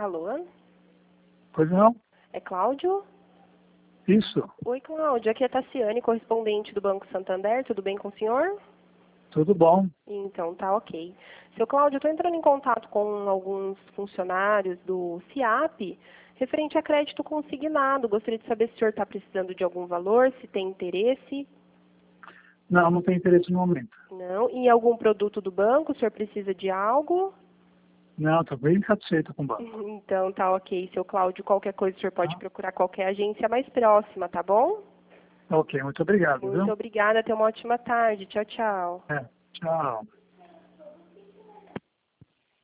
Alô? Pois não? É Cláudio? Isso. Oi, Cláudio. Aqui é Tassiane, correspondente do Banco Santander. Tudo bem com o senhor? Tudo bom. Então, tá ok. Seu Cláudio, eu estou entrando em contato com alguns funcionários do CIAP referente a crédito consignado. Gostaria de saber se o senhor está precisando de algum valor, se tem interesse. Não, não tem interesse no momento. Não. Em algum produto do banco, o senhor precisa de algo? Não, estou bem satisfeito com o banco. Então, tá ok. Seu Cláudio, qualquer coisa o senhor pode Tá? procurar qualquer agência mais próxima, tá bom? Ok, muito obrigado, Muito viu? obrigada. Tenha uma ótima tarde. Tchau, tchau. É, tchau.